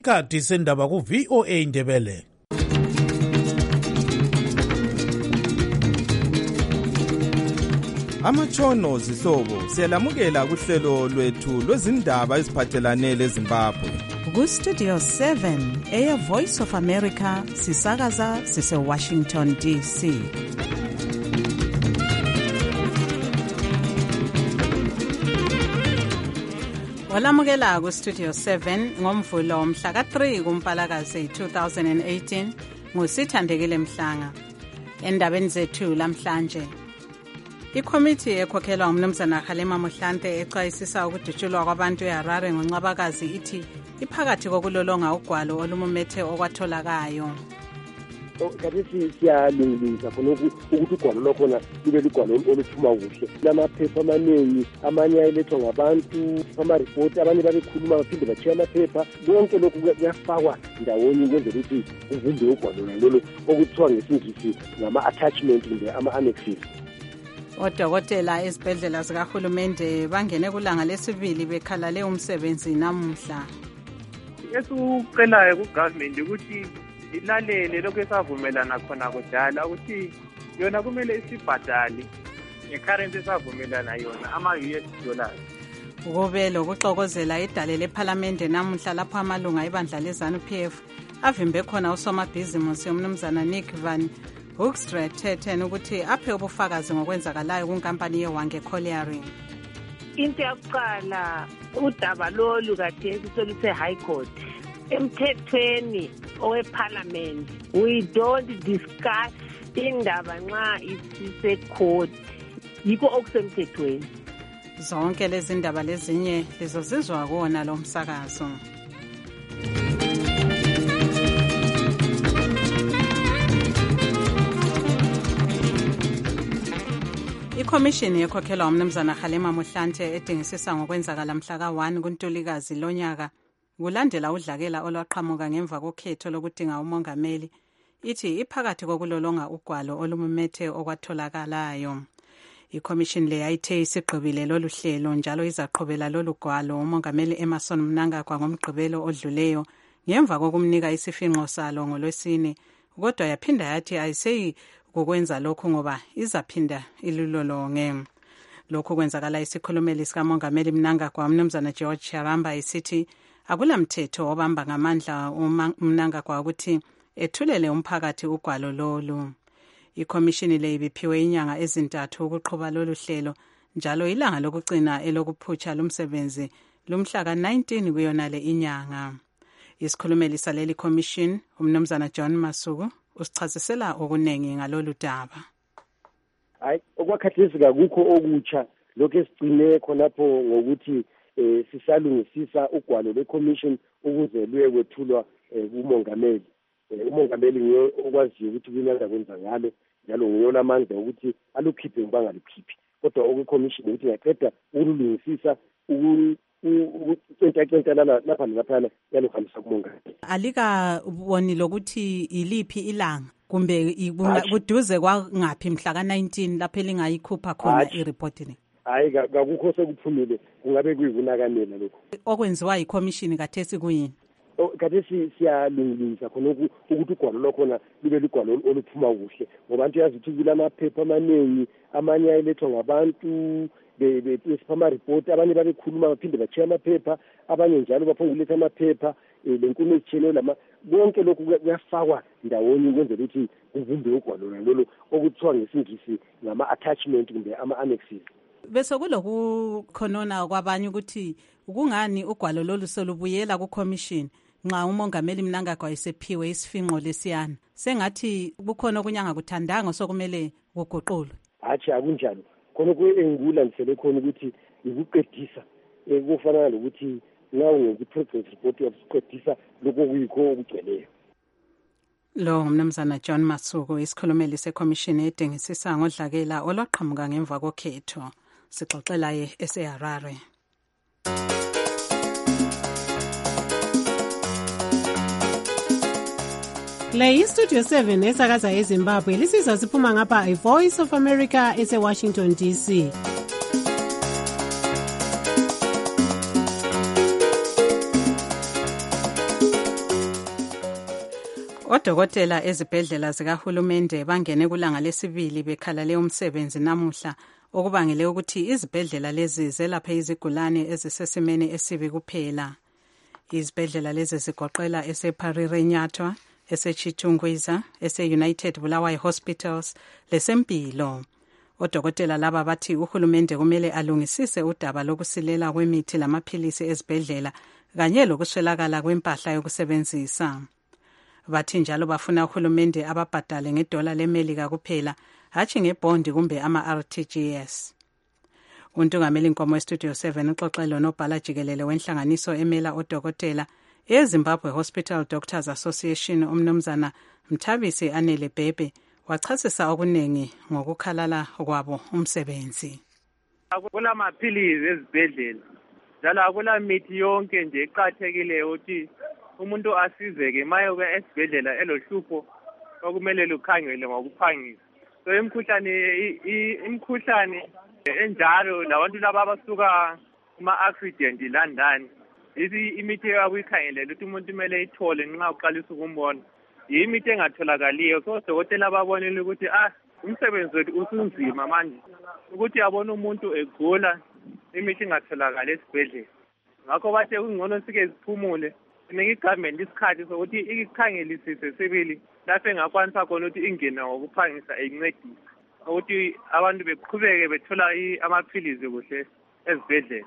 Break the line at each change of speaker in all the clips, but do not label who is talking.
Isikhathi sendaba ku-VOA Indebele.
Amatshono zihlobo siyalamukela kuhlelo lwethu lwezindaba eziphathelane leZimbabwe.
Ku-Studio 7 Air Voice of America sisakaza sise-Washington DC. Walamukela ku-Studio 7 ngomvulo mhla ka-3 kuMpalakazi 2018 nguSithandekile Mhlanga. Endabeni zethu lamhlanje, ikomiti ekhokhelwa umnumzana Halima Mohlante exwayisisa ukudutshulwa kwabantu eHarare ngoNcwabakazi ithi iphakathi kokulolonga ugwalo olumumethe okwatholakayo.
Kathi siyalungisa khona ukuthi ugwalo lokhona libe ligwalo oluphuma kuhle. Lamaphepha amaningi, amanye ayelethwa ngabantu, ama-report, abanye babekhuluma baphinde batshiya amaphepha. Konke lokhu kuyafakwa ndawonye ukwenzela ukuthi kuvumbe ugwalo lolo okuthiwa ngesingisi ngama-attachment kumbe ama-annexes.
Odokotela ezibhedlela zikahulumende bangene kulanga lesibili bekhalale umsebenzi namuhla.
Esikucelayo ku-government ukuthi ilalele lokhu esavumelana khona kudala ukuthi yona kumele isibhadale nge-currency esavumelana yona ama-US dollars.
Kube lokuxokozela idale lephalamende namuhla lapho amalunga ebandla leZANU-PF avimbe khona usomabhizimusi umnumzana Nick Van Hoekstra Teten ukuthi aphe ubufakazi ngokwenzakalayo kunkampani yeWange Colliery.
Into yokuqala udaba lolu kade soluse-High Court. Emthethweni oweParliament we don't discuss indaba nxa isise-court, yikho okusemthethweni.
Zonke lezi ndaba lezinye lizozizwa kuwona lo msakazo. Ikomishini ekhokhelwa umnumzana Halima Mohlante edingisisa ngokwenzakala mhla ka-1 kuNtulikazi lonyaka kulandela udlakela olwaqhamuka ngemva kokhetho lokudinga umongameli, ithi iphakathi kokulolonga ugwalo olumumethe okwatholakalayo. Ikomishini le yayithe isigqibile lolu hlelo njalo izaqhubela lolu gwalo umongameli Emmerson Mnangagwa ngomgqibelo odluleyo ngemva kokumnika isifinqo salo ngolwesine, kodwa yaphinda yathi ayiseyi kukwenza lokhu ngoba izaphinda ilulolonge. Lokhu kwenzakala isikhulumeli sikamongameli Mnangagwa umnumzana George Charamba isithi akulamthetho obamba ngamandla uMnangagwa ukuthi ethulele umphakathi ugwalo lolu. Ikomishini le ibiphiwe inyanga ezintathu ukuqhuba lolu hlelo njalo ilanga lokugcina elokuphutsha lumsebenzi lumhla ka-19 kuyona le inyanga. Isikhulumeli saleli commission umnumzana John Masuku usichazisela okunengi ngalolu daba.
Hayi, okwakhathesi akukho okutsha lokho esigcine khonapho ngokuthi sisalungisisa ugwalo lwe-commission ukuze luye kwethulwa kumongameli. Umongameli nguye okwaziyo ukuthi kuyinanda kwenza ngalo, njalo nguye amandla ukuthi alukhiphe bangalukhiphi. Kodwa okwe-commission ukuthi ngaqeda ukulungisisa ukucenta lapha nalaphana yaluhambisa kumongameli.
Alikaboni lokuthi iliphi ilanga kumbe kuduze kwangaphi mhla ka-19 lapho elingayikhupha khona i-report le?
Hayi, kakukho sekuphumile, kungabe kuyivunakanela lokho.
Okwenziwa yikomishini kathesi kuyini?
Kathesi siyalungisa khona ukuthi ugwalo lokhona libe ligwalo oluphuma kuhle, ngoba abantu yazi ukuthi kulamaphepha amaningi, amanye ayelethwa ngabantu besipha ama-report, abanye babekhuluma baphinde batshiya amaphepha, abanye njalo baphonguletha amaphepha, lenkulumo ezitshiyeneyo konke lokhu kuyafakwa ndawonye ukwenzela ukuthi kuvumbe ugwalo lolo okuthiwa ngesingisi ngama-attachment kumbe ama-annexes.
Bese kulokukhonona kwabanye ukuthi kungani ugwalo lolu solubuyela kukomishini nxa umongameli Mnangagwa esephiwe isifinqo lesiyana, sengathi kukhona okunyanga kuthandanga sokumele kuguqulwe.
Hatshi, akunjalo. Khona engikulandisele khona ukuthi ukuqedisa kufana lokuthi nxa ungekwi-progress report yakuqedisa lokho kuyikho okugcweleyo.
Lo ngumnumzana John Masuku, isikhulumeli sekomishini edingisisa ngodlakela olwaqhamuka ngemva kokhetho. Sixoxela ye eseHarare.
Le iStudio 7 esakaza eZimbabwe lisizwa siphuma ngapha iVoice of America ese-Washington DC.
Odokotela ezibhedlela zikahulumende bangene kulanga lesibili bekhalale umsebenzi namuhla okubangele ukuthi izibhedlela lezi zelaphe izigulane ezisesimeni esibi kuphela. Izibhedlela lezi zigoqela ese-Parirenyatwa, ese-Chitungwiza, ese-United Bulawayo Hospitals lesempilo. Odokotela laba bathi uhulumende kumele alungisise udaba lokusilela kwemithi lamaphilisi ezibhedlela kanye lokuswelakala kwempahla yokusebenzisa. Bathi njalo bafuna uhulumende ababhadale ngedola leMelika kuphela, hatshi ngebhondi kumbe ama-RTGS. Untungameli Nkomo weStudio 7 uxoxele nobhala jikelele wenhlanganiso emela odokotela eZimbabwe Hospital Doctors Association umnumzana Mthabisi Anele Bhebhe wachasisa okuningi ngokukhalala kwabo umsebenzi.
Akula maphilizi ezibhedlela njalo akula mithi yonke nje eqhathekile ukuthi umuntu asizeke maye esibhedlela elohlupho okumele lukhangele ngokuphangisa. So imkhuhlane enjalo labantu laba abasuka kuma-accident landani imithi yakuyikhangelela ukuthi umuntu kumele ithole nxa uqalisa ukumbona yimithi engatholakaliyo. So odokotela babonile ukuthi umsebenzi wethu usunzima manje ukuthi abone umuntu egula imithi ingatholakali esibhedlela. Ngakho bathe kungcono sike siphumule sinike igovernment isikhathi sokuthi ikhangelisise sibili lapho engakwanisa khona ukuthi ingene ngokuphangisa incedise ukuthi abantu beqhubeke bethola amaphilizi kuhle ezibhedlela.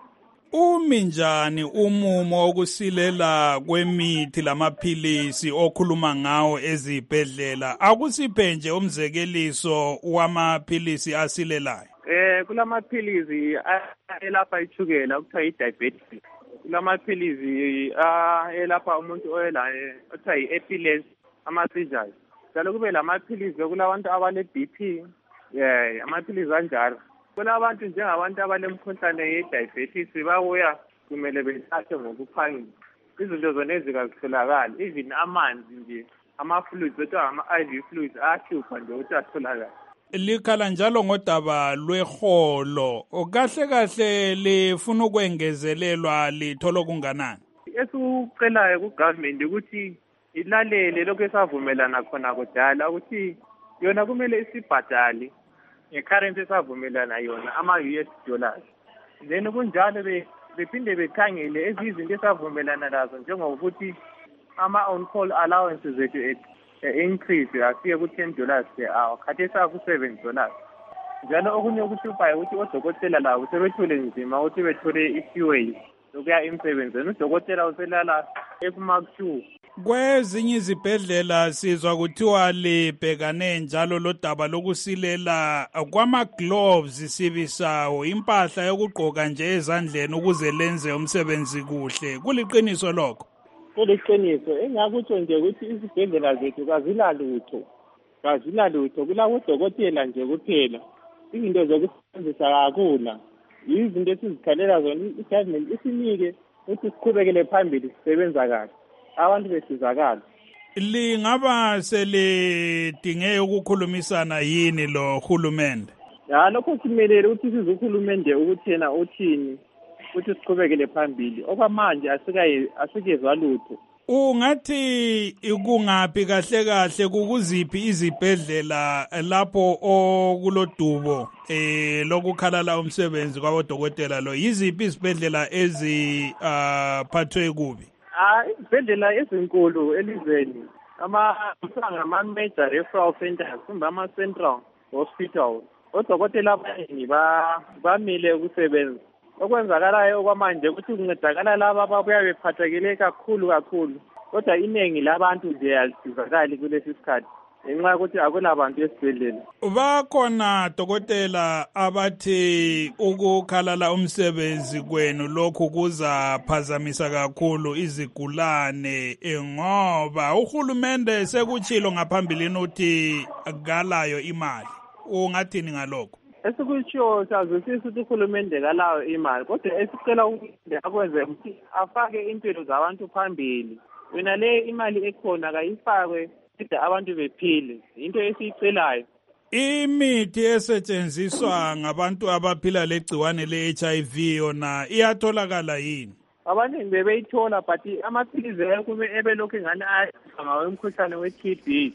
Umi njani umumo wokusilela kwemithi lamaphilisi okhuluma ngawo ezibhedlela? Akusiphe nje umzekeliso wamaphilisi asilelayo.
Kulamaphilizi elapha itshukela okuthiwa yi-diabetes. Kulamaphilizi elapha umuntu oyelayo okuthiwa yi-epilepsy, ama-seizures. Njalo kube lamaphilizi kulabantu abale-BP, amaphilizi anjalo. Kulabantu njengabantu abalemkhuhlane ye-diabetes babuya kumele bethathe ngokuphangisa. Izinto zona ezikazitholakali, even amanzi nje, ama-fluids, bethiwa ama-IV fluids ayahlupha nje ukuthi atholakale.
Likhala njalo ngodaba lweholo. Kahle kahle lifuna ukwengezelelwa lithola okunganani?
Esikucelayo ku-government ukuthi ilalele lokhu esavumelana khona kudala ukuthi yona kumele isibhadale nge-currency esavumelana yona ama-US dollars. Then kunjalo bephinde bekhangele ezizinto esavumelana lazo njengokuthi ama-on-call allowances zethu increase asiye ku$10 per hour, khathesi aku$7. Njalo okunye okuhluphayo ukuthi odokotela labo sebethole nzima ukuthi bethole i-fuel lokuya emsebenzini. Udokotela uselala ekumakushuu.
Kwezinye izibhedlela sizwa kuthiwa libhekane njalo lodaba lokusilela kwama-gloves sibisawo, impahla yokugqoka nje ezandleni ukuze lenze umsebenzi kuhle. Kuliqiniso lokho?
Kuliqiniso. Engakutsho nje ukuthi izibhedlela zethu kazilalutho. Kulabodokotela nje kuphela. Izinto zokusebenzisa kakula. Izinto esizikhalela zona i-government isinike ukuthi siqhubekele phambili sisebenza kahle. Abantu besizakala.
Lingaba selidinge ukukhulumisana yini lo hulumende?
Lokho simelele ukuthi size uhulumende ukuthi yena uthini ukuthi siqhubekele phambili. Okwamanje asikezwa lutho.
Ungathi kungaphi kahle kahle kukuziphi izibhedlela lapho okulodubo lokukhalala umsebenzi kwabodokotela lo? Yiziphi izibhedlela eziphathwe kubi?
Izibhedlela ezinkulu elizweni ama-major referral centers kumbe ama-central hospitals. Odokotela abaningi bamile ukusebenza. Okwenzakalayo okwamanje ukuthi kuncedakala laba ababuya bephathekile kakhulu. Kodwa iningi labantu nje alisizakali kulesi sikhathi ngenxa yokuthi akulabantu esibhedlela.
Bakhona dokotela abathi ukukhalala umsebenzi kwenu lokhu kuzaphazamisa kakhulu izigulane ngoba uhulumende sekutshilo ngaphambilini uthi akalayo imali. Ungathini ngalokho?
Esikutshiwo sazwisisa ukuthi uhulumende kalayo imali, kodwa esicela uhulumende akwenze ukuthi afake impilo zabantu phambili. Wena le imali ekhona kayifakwe ukuthi abantu bephile. Into esiyicelayo.
Imithi esetshenziswa ngabantu abaphila legciwane le-HIV yona iyatholakala yini?
abaningi bebeyithola but amaphilizi ebelokhu engani ngawo umkhuhlane we-TB.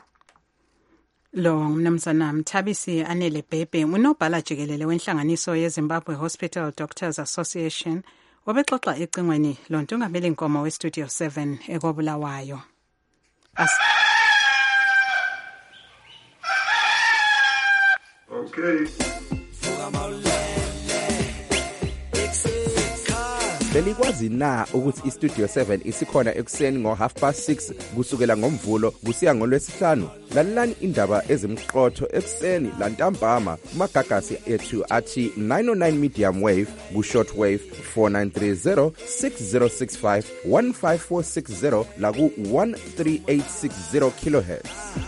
Lo mnumzana Mthabisi Anele Bhebhe unobhala jikelele wenhlanganiso yeZimbabwe Hospital Doctors Association wabexoxa ecingweni lontungameli inkomo weStudio 7 ekobulawayo.
Okay.
Belikwazi na ukuthi iStudio 7 isikhona ekuseni ngo6:30 kusukela ngomvulo kusiya ngolwesihlanu? Lalelani indaba ezimqotho ekuseni lantambama kumagagasi ethu athi 909 medium wave ku-short wave 4930 6065 15460 la ku-13860 kilohertz.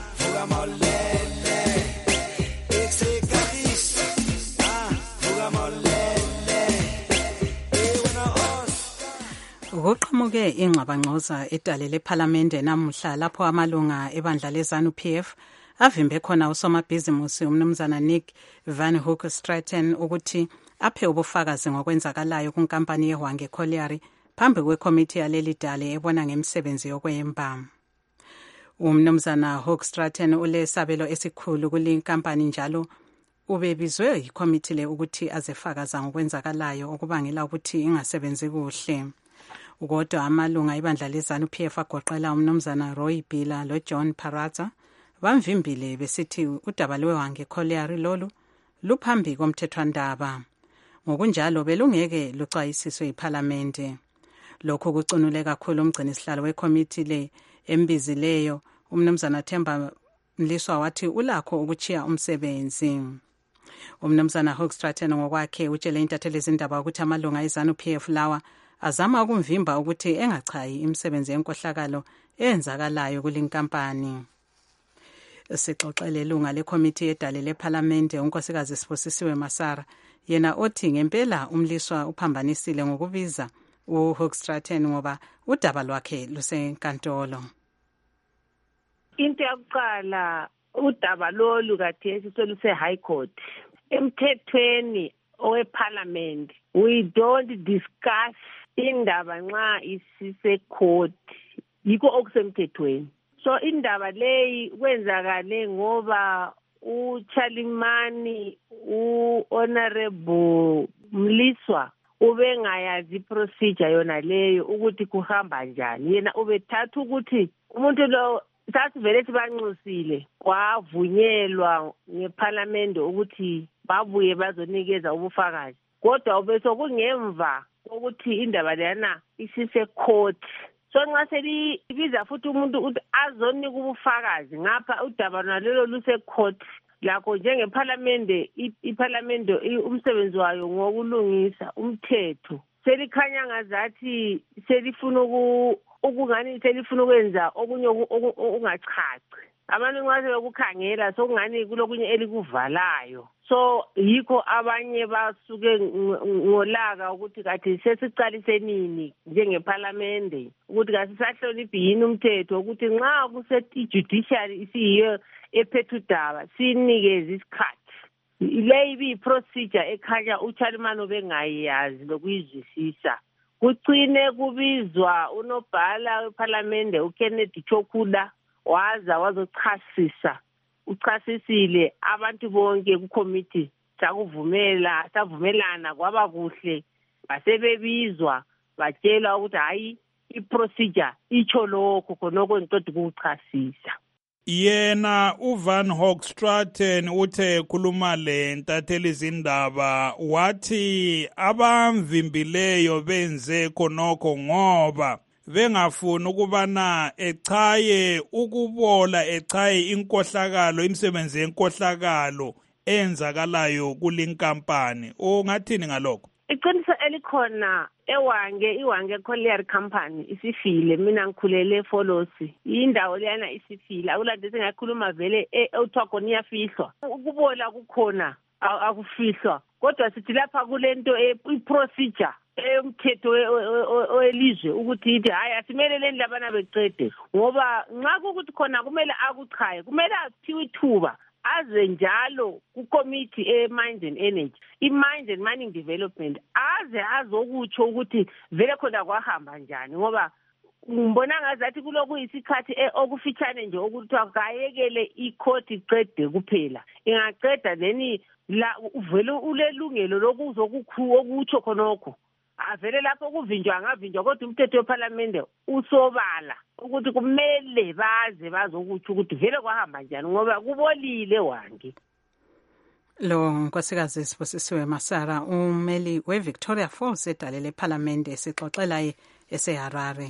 Kuqhamuke ingxabangxoza edale lePhalamende namuhla lapho amalunga ebandla leZANU-PF avimbe khona usomabhizimusi umnumzana Nick Van Hook Stratton ukuthi aphe ubufakazi ngokwenzakalayo kunkampani yeHwange Colliery phambi kwekomiti yaleli dale ebona ngemisebenzi yokwemba. Umnumzana Hook Stratton ulesabelo esikhulu kule nkampani njalo ubebizwe yikomiti le ukuthi azefakaza ngokwenzakalayo okubangela ukuthi ingasebenzi kuhle. Ukodwa amalunga ibandla leZANU-PF agoqela umnumzana Roy Bhila loJohn Paraza bamvimbile besithi udaba lweHwange Colliery lolu luphambi komthethwandaba. Ngokunjalo belungeke lucwayisiswe iPhalamende. Lokho kucunule kakhulu umgcinisihlalo wekomiti le embizileyo umnumzana Themba Mliswa wathi ulakho ukuchiya umsebenzi. Umnumzana Hook Stratton ngokwakhe utshele intatheli izindaba ukuthi amalunga eZANU-PF lawa azama ukumvimba ukuthi engachayi imisebenzi yenkohlakalo eyenzakalayo kulinkampani. Sixoxele ilunga lekomiti yedale lePhalamende unkosikazi Sibusisiwe Masara yena othi ngempela umliswa uphambanisile ngokubiza uHook Stratton ngoba udaba lwakhe lusenkantolo.
Into yokuqala udaba lolu khathesi soluse High Court. Emthethweni oweParliament we don't discuss indaba nxa isise court yikho okusemthethweni. So indaba leyi kwenzakale ngoba uChalimani uHonorable Mliswa ubengayazi procedure yona leyo ukuthi kuhamba njani. Yena ubethatha ukuthi umuntu lo sasivele sibanxusile kwavunyelwa ngeParliament ukuthi babuye bazonikeza ubufakazi. Kodwa ubesokungemva ukuthi indaba leyana isise court. So nxa selibiza futhi umuntu ukuthi azonika ubufakazi ngapha udaba nalelo luse court lakho njengeParliament iParliament umsebenzi wayo ngokulungisa umthetho. Selikhanya ngazathi selifuna ukungani selifuna ukwenza okunye ungachaci. Abantu nxa sebekukhangela sokungani kulokunye elikuvalayo. So yikho abanye basuke ngolaka ukuthi kathi sesiqalise nini njengeParliament ukuthi kasisahloniphi yini umthetho ukuthi nxa kusethi judiciary isiyiyo ephethe udaba sinikeze isikhathi. Le ibi procedure ekhanya uChalimani obengayazi lokuyizwisisa. Kucine kubizwa unobhala weParliament uKenneth Chokuda wazochasisa. Uchasisile abantu bonke kucommittee savumelana kwaba kuhle basebebizwa batshelwa ukuthi hayi iprocedure icho lokho khonoko ngiqeda ukuchasisa.
Yena uVan Hook Stratton uthe khuluma le ntatheli izindaba wathi abamvimbileyo benze khonokho ngoba bengafuni ukubana echaye ukubola echaye inkohlakalo imisebenzi yenkohlakalo enzakalayo kulinkampani. Ungathini ngalokho?
Iqiniso elikhona iHwange Colliery Company isifile. Mina ngikhulele eFolosi indawo leyana isifile. Akulade sengakhuluma vele uthwako niyafihlwa. Ukubola kukhona akufihlwa. Kodwa sithi lapha kulento iprocedure umthetho welizwe ukuthi ithi hayi asimele le ndaba beqede ngoba nxa ukuthi khona kumele akuchaye kumele athiwe ithuba aze njalo kucommittee e-Mines and Energy, i-Mines and Mining Development, aze azokutsho ukuthi vele khona kwahamba njani, ngoba ngibona ngazathi kuloku isikhathi okufitshane nje ukuthi akayekele icourt iqede kuphela. Ingaqeda then la uvele ulelungelo lokuzokukhu okutsho khonokho. Avele lapho kuvinjwa ngavinjwa kodwa umthetho weParliament usobala ukuthi kumele baze bazokuthi ukuthi vele kwahamba njani ngoba kubolile wangi.
Lo nkosikazi Sibusisiwe Masara umeli weVictoria Falls edalele eParliament esixoxela eseHarare.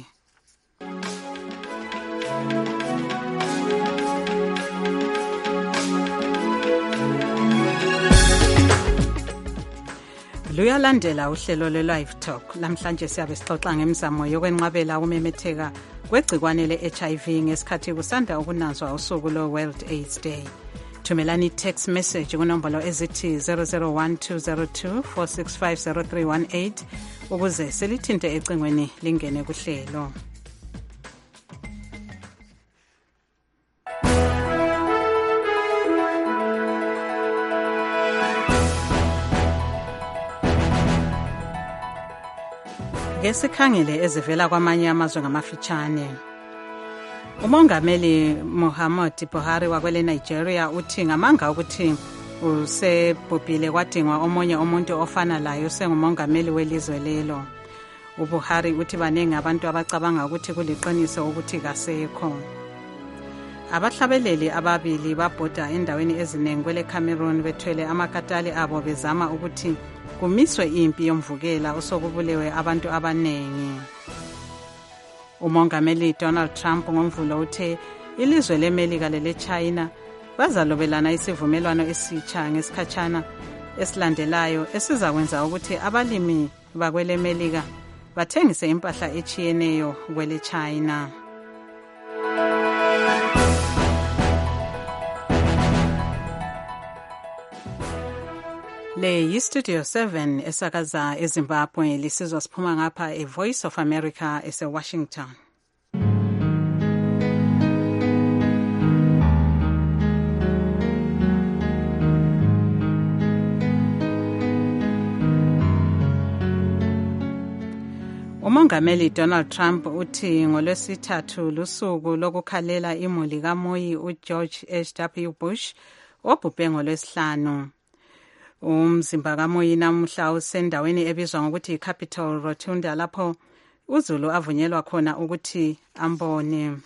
Luyalandela uhlelo le-Live Talk. Namhlanje siyabe sixoxa ngemizamo yokwenqabela ukumemetheka kwegcikwane le-HIV ngesikhathi kusanda ukunanzwa usuku lo-World AIDS Day. Thumelani text message kunombolo ezithi 001-202-465-0318 ukuze selithinte ecingweni lingene kuhlelo. Ngesikhangele ezivela kwamanye amazwe ngamafitshane. Umongameli Muhammadu Buhari wakwele Nigeria uthi ngamanga ukuthi usebhubhile kwadingwa omunye umuntu ofana layo sengumongameli welizwe lelo. UBuhari uthi baningi abantu abacabanga ukuthi kuliqiniso ukuthi kasekho. Abahlabeleli ababili babhoda endaweni eziningi kwele Cameroon bethwele amakatali abo bezama ukuthi kumiswe impi yomvukela osokubulewe abantu abanengi. Umongameli Donald Trump ngomvulo uthe ilizwe leMelika leleChina bazalobelana isivumelwano esitsha ngesikhatshana esilandelayo esizakwenza ukuthi abalimi bakwele Melika bathengise impahla echiyeneyo kwele China. Le yi-Studio 7 esakaza eZimbabwe lisizwa siphuma ngapha eVoice of America ese-Washington. Umongameli Donald Trump uthi ngolwesithathu lusuku lokukhalela imuli kaMoyi uGeorge H.W. Bush obhubhe ngolwesihlanu. Umzimba kaMoyi namuhla usendaweni ebizwa ngokuthi iCapitol Rotunda lapho uZulu avunyelwa khona ukuthi ambone.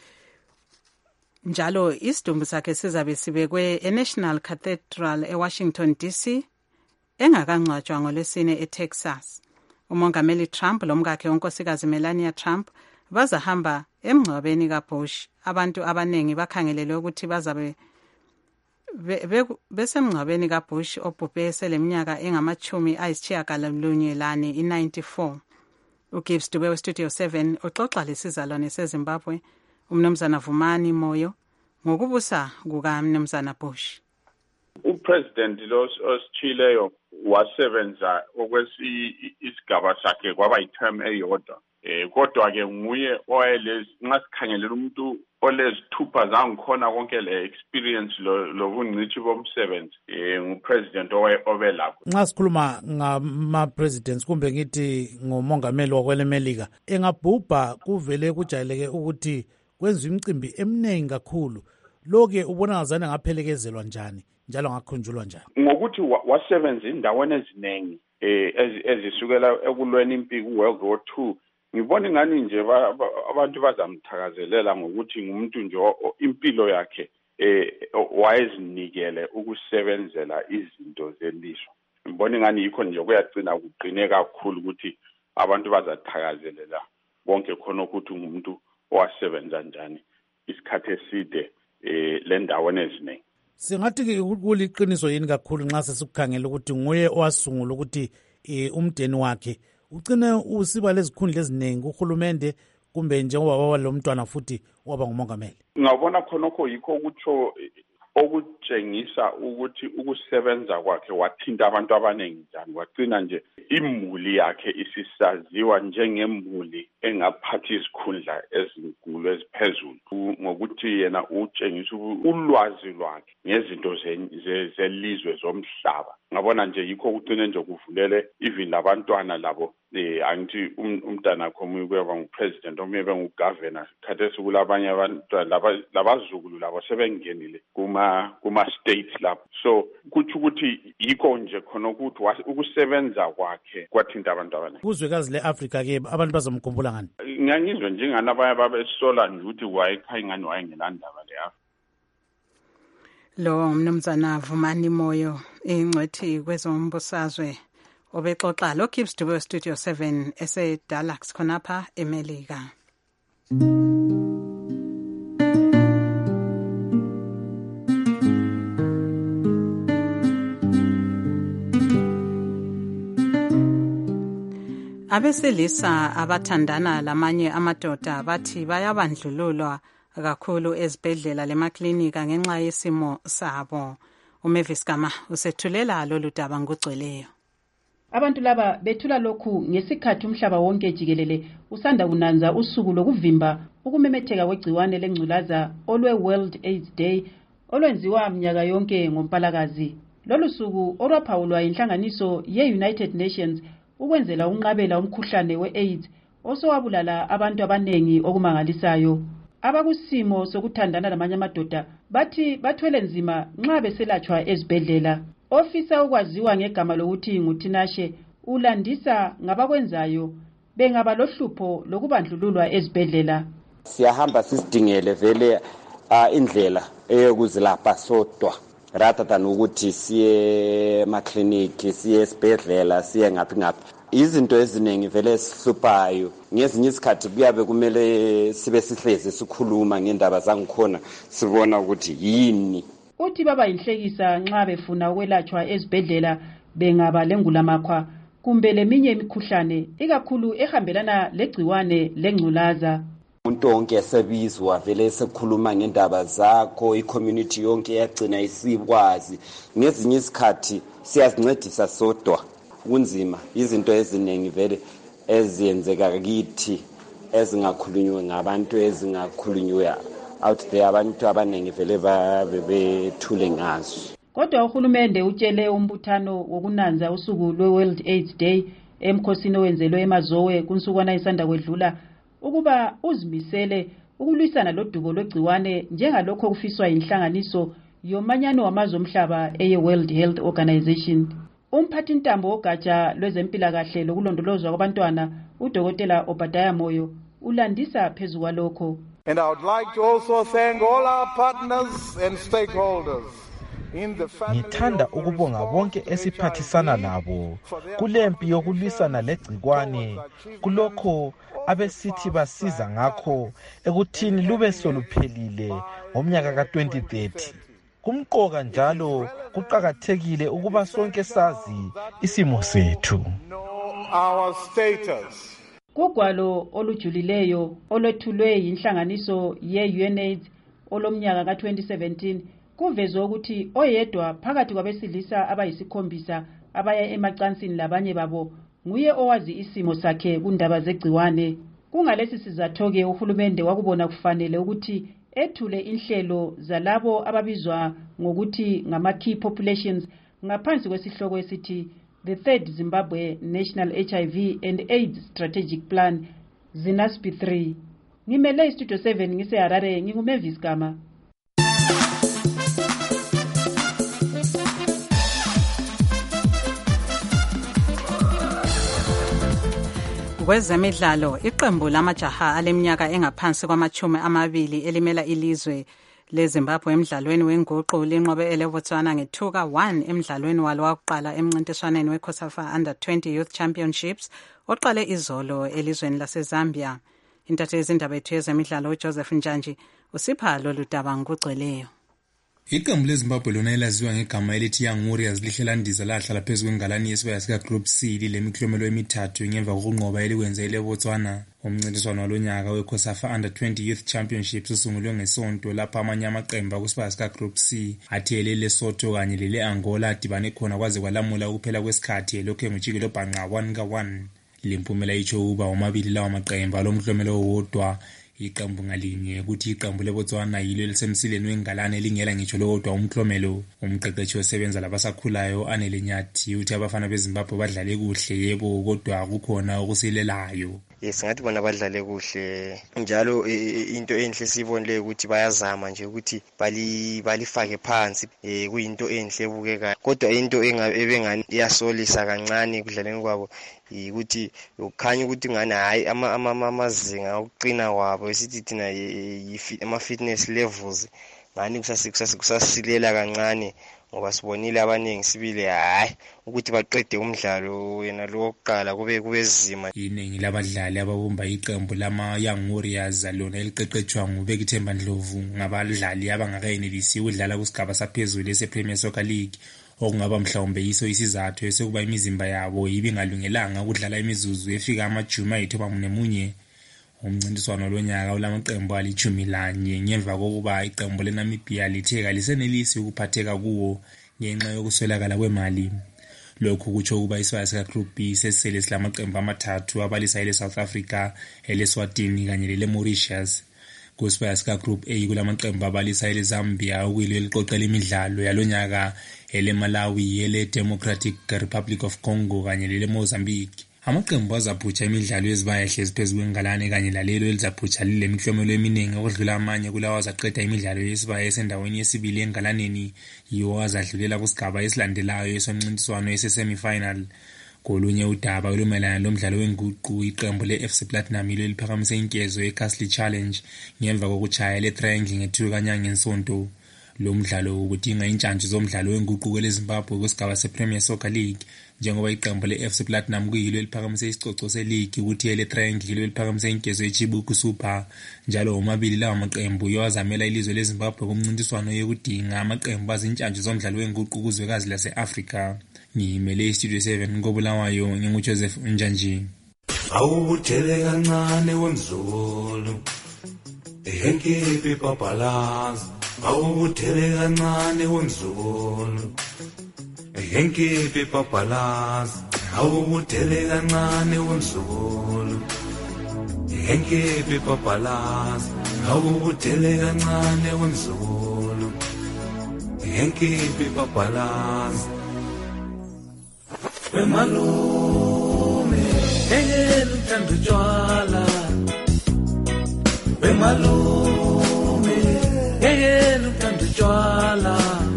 Njalo isidumbu sakhe sizabe sibekwe eNational Cathedral eWashington DC engakangcwatshwa ngolwesine eTexas. Umongameli Trump lomkakhe unkosikazi Melania Trump bazahamba emngcwabeni kaBush. Abantu abanengi bakhangelelwe ukuthi bazabe besemngcwabeni kaBush obhubhe seleminyaka engama-94 i-94. uGibbs Dube weStudio 7 uxoxa lesizalwane seZimbabwe umnumzana Vumani Moyo ngokubusa kukaMnumzana Bush.
Upresident oschileyo wasebenza okwesisigaba sakhe kwaba iterm eyodwa. Kodwa ke nguye ngasikhangelela umuntu olezithupha zangikhona konke le experience lobungcitshi bomsebenzi ngupresident obelapho.
Nxa sikhuluma ngama-presidents kumbe ngithi ngomongameli wakwele Melika engabhubha kuvele kujayeleke ukuthi kwenziwe imicimbi eminingi kakhulu. Loke ubona ngazane ngaphelekezelwa njani njalo ngakhunjulwa njani? Ngokuthi
wasebenza indaweni eziningi ezisukela ekulweni impi ku-World War II. Ngibona ngani nje abantu bazamthakazelela ngokuthi ngumuntu nje impilo yakhe wayezinikele ukusebenzela izinto zelizwe. Ngibona ngani yikho nje kuyagcina kuqine kakhulu ukuthi abantu bazathakazelela bonke khona ukuthi ngumuntu owasebenza njani isikhathi eside le ndaweni eziningi.
Singathi kuliqiniso yini kakhulu nxa sesikukhangela ukuthi nguye owasungula ukuthi umndeni wakhe ugcine usiba lezikhundla eziningi kuhulumende kumbe njengoba waba lo mntwana futhi waba ngumongameli?
Ngabona khonokho yikho ukuthi okutshengisa ukuthi ukusebenza kwakhe wathinta abantu abaningi njani. Wagcina nje imuli yakhe isisaziwa njengemuli engaphathi isikhundla ezinkulu eziphezulu, ngokuthi yena utshengisa ulwazi lwakhe ngezinto zelizwe zomhlaba. Ngabona nje yikho kugcine nje kuvulele even labantwana labo angithi umntana khomu kuyaba ngupresident omebe ngugovernor. Khathesi kulabanye abantwana labazukulu labo sebengenile kuma states lapho. So kuthi ukuthi yikho nje khona ukuthi ukusebenza kwakhe kwathinta abantu abaningi.
Kuzwekazi le-Afrika ke abantu bazomkhumbula ngani?
Ngiyangizwe njengani abanye babesola nje ukuthi wayekhayingani wayengelandaba le.
Lo mnumzana Vumani Moyo ingcwethi kwezombusazwe obexoxa lo Gibbs Dube Studio 7 ese-Dallas khonapha eMelika. Abesilisa abathandana lamanye amadoda bathi bayabandlululwa kakhulu ezibhedlela lemaklinika ngenxa yesimo sabo. uMavis Gama usethulela lolu daba ngogcweleyo.
Abantu laba bethula lokhu ngesikhathi umhlaba wonke jikelele usanda kunanza usuku lokuvimba ukumemetheka kwegciwane lengculaza olwe-World AIDS Day olwenziwa mnyaka yonke ngoMpalakazi. Lolu suku olwaphawulwa inhlanganiso ye-United Nations ukwenzela unqabela umkhuhlane we-AIDS osowabulala abantu abanengi okumangalisayo. Abakusimo sokuthandana lamanye amadoda bathi bathwele nzima nxa beselatshwa ezibhedlela. Ofisa ukwaziwa ngegama lokuthi nguTinashe ulandisa ngabakwenzayo bengaba lohlupho lokubandlululwa ezibhedlela.
Siyahamba sisidingele vele indlela eyokuzilapha sodwa rather than ukuthi siye emakliniki, siye esibhedlela, siye ngaphi. Izinto eziningi vele esihluphayo ngezinye isikhathi kuyabe kumele sibe sihlezi sikhuluma ngendaba zangikhona sibona ukuthi yini.
Uthi baba inhlekisa nxa befuna ukwelatshwa ezibhedlela bengaba lengulamakhwa kumbe leminye imikhuhlane ikakhulu ehambelana legciwane lengculaza.
Umuntu wonke esebizwa vele esikhuluma ngendaba zakho, i-community yonke yagcina isikwazi. Ngezinye isikhathi siyazincedisa sodwa. Kunzima izinto eziningi vele eziyenzeka kithi ezingakhulunywe ngabantu ezingakhulunywe out there abantu abaningi vele bethule ngazo.
Kodwa uhulumende utshele umbuthano wokunanza usuku lwe-World AIDS Day emkhosini owenzelwe eMazowe kunsukwana isanda kwedlula ukuba uzimisele ukulwisana lodubo lwegciwane njengalokho kufiswa inhlanganiso yomanyano wamazwe omhlaba eye-World Health Organization. Umphathi ntambo ogatsha lwezempilakahle lokulondolozwa kwabantwana uDokotela Obadiah Moyo ulandisa phezu kwalokho.
And I would like to also thank all our partners and stakeholders in the family.
Ngithanda ukubonga bonke esiphathisana labo kulempi yokulwisana legcikwane kulokho abesithi basiza ngakho ekuthini lube soluphelile ngomnyaka ka-2030. Kumqoka njalo kuqakathekile ukuba sonke sazi isimo sethu.
Our status.
Kugwalo olujulileyo olwethulwe yinhlanganiso ye-UNAIDS olomnyaka ka-2017 kuvezwe ukuthi oyedwa phakathi kwabesilisa abayisikhombisa abaya emacansini labanye babo nguye owazi isimo sakhe kundaba zegciwane. Kungalesi sizatho-ke uhulumende wakubona kufanele ukuthi ethule inhlelo zalabo ababizwa ngokuthi ngama-key populations ngaphansi kwesihloko esithi The Third Zimbabwe National HIV and AIDS Strategic Plan, ZINASP 3. Ngimele iStudio 7 ngiseHarare nginguMavis Gama.
Kwezemidlalo, iqembu lamajaha aleminyaka engaphansi kwama-20 elimela ilizwe leZimbabwe emdlalweni wenguqu linqobe eleBotswana nge-2-1 emdlalweni walo wakuqala emncintiswaneni weCOSAFA Under-20 Youth Championships oqale izolo elizweni laseZambia. Intatheli zindaba yethu yezemidlalo uJoseph Njanji usipha lolu daba ngokugcweleyo.
Iqembu leZimbabwe lona elaziwa ngegama elithi Young Warriors lihle landiza lahlala phezu kwengalani yesibaya sika-Group C lilemiklomelo emithathu ngemva kokunqoba elikwenze eLebotswana. Umncintiswano walonyaka weCOSAFA Under-20 Youth Championships usungulwe ngesonto lapha amanye amaqembu akusibaya sika-Group C athe leLesotho kanye lele-Angola adibane khona kwaze kwalamula ukuphela kwesikhathi elokhu engujikelo bhanqa 1-1. Le mpumela itsho ukuba omabili lawa maqembu alomklomelo owodwa iqembu ngalinye ukuthi iqembu leBotswana yilo elisemsileni wengalane elingela ngitsho lodwa umklomelo. Umqeqeshi osebenza labasakhulayo Anele Nyathi uthi abafana beZimbabwe badlale kuhle yebo kodwa kukhona okusilelayo.
Singathi bona badlale kuhle njalo into enhle sibonile ukuthi bayazama nje ukuthi balifake phansi kuyinto enhle ebukekayo kodwa into ebengani iyasolisa kancane kudlaleni kwabo ukuthi ukhanya ukuthi ngani hayi amazinga okuqina kwabo esithi thina ama-fitness levels ngani kusasilela kancane ngoba sibonile abaningi sibile hayi ukuthi baqede umdlalo wena lo wokuqala kube zima.
Iningi labadlali ababumba iqembu lama Young Warriors lona eliqeqetshwa nguBekithemba Ndlovu ngabadlali abangakayenelisi ukudlala kusigaba saphezulu ese-Premier Soccer League okungaba mhlawumbe yiso isizathu esekuba imizimba yabo ibingalungelanga ukudlala imizuzu efika amajuma ayithobamunye. Umncintiswano lonyaka ulamaqembu ali-11 ngemva kokuba iqembu leNamibia lithe lisenelisi ukuphatheka kuwo ngenxa yokuswelakala kwemali. Lokhu kutsho ukuba isibaya sika-Group B sesele silamaqembu amathathu abalisa ele-South Africa, ele-Swatini kanye lele-Mauritius. Kusibaya sika-Group A kulamaqembu abalisa ele-Zambia okuyilo eliqoqela imidlalo yalonyaka, ele-Malawi, ele-Democratic Republic of Congo kanye lele-Mozambique. Amaqembu azaphutsha imidlalo yezibaya ehlezi phezu kwengalane kanye lalelo elizaphutsha lile miklomelo eminingi okudlula amanye kulawo azaqeda imidlalo yesibaya esendaweni yesibili engalaneni yiwo azadlulela kusigaba esilandelayo esomncintiswano ese-semi-final. Kolunye udaba olumelana lomdlalo wenguqu iqembu le-FC Platinum yilo eliphakamise inkezo ye-Castle Challenge ngemva kokuchaya le-Triangle ngethuka kanyanga ngensonto. Lo mdlalo ukudinga intshantshi zomdlalo wenguquko leZimbabwe kusigaba se-Premier Soccer League njengoba iqembu le-FC Platinum kuyilo eliphakamise isicoco se-league ukuthi ele-Triangle yilo eliphakamise inkezo ye-Chibuku Super. Njalo omabili lawa maqembu yowazamela ilizwe leZimbabwe kumncintiswano yokudinga amaqembu azintshantshi zomdlalo wenguqu kuzwekazi lase-Afrika. Ngimele iStudio 7 ngoBulawayo nginguJoseph Njanji.
Awubuthele kancane wemzulu ehenkipi papalazi awubuthele kancane wemzulu ehenkipi papalazi awubuthele kancane wemzulu ehenkipi papalazi awubuthele kancane wemzulu ehenkipi papalazi Wemalume, uthanda utshwala. Wemalume, uthanda utshwala.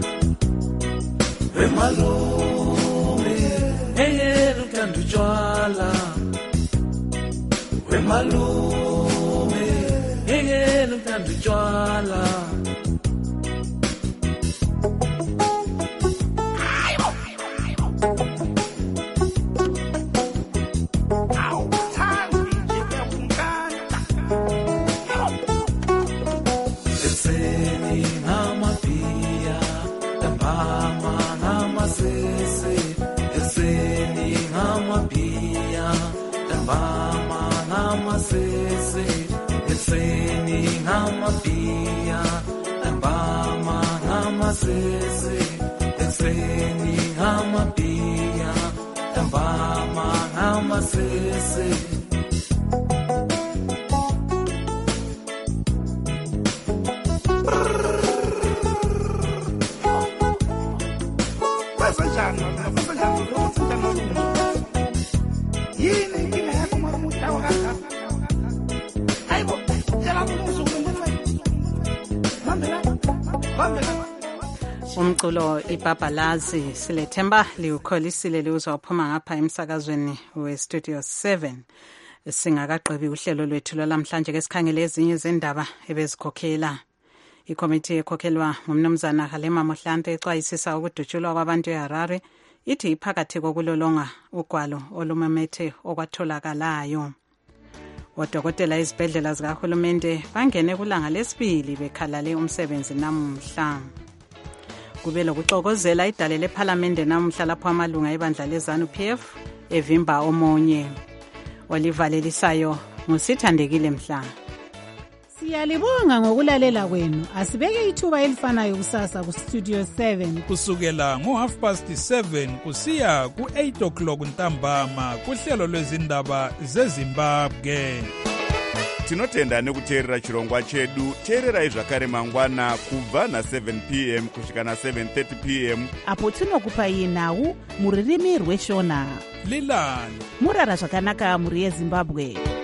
Wemalume, uthanda utshwala. Wemalume, uthanda utshwala.
Umculo ibhabhalazi silethemba liwukholisile liwuzophuma ngapha emsakazweni weStudio 7 singakaqebi uhlelo lwethu lwalamhlanje ke sikhangele ezinye zendaba ebezikhokhela. Ikomiti ekhokhelwa ngumnumzana Halema Mohlante exwayisisa ukudutshulwa kwabantu eHarare ithi iphakathi kokulolonga ugwalo olumemethe okwatholakalayo. Odokotela ezibhedlela zikahulumende bangene kulanga lesibili bekhalale umsebenzi namuhla. kube lokuxokozela idale lephalamende namuhla lapho amalunga ebandla lezanu PF evimba omonye. Olivalelisayo ngusithandekile Mhlanga.
Siyalibonga ngokulalela kwenu. Asibeke ithuba elifanayo kusasa ku Studio 7
kusukela ngo7:30 kusiya ku8 o'clock ntambama kuhlelo lwezindaba zeZimbabwe.
Tinotenda nekuteerera chirongwa chedu. Teererai zvakare mangwana kubva na7 p.m. kusvika na7:30 p.m.
apo tinokupai nhau muririmi rweshona.
Lilani
murara zvakanaka muri yeZimbabwe.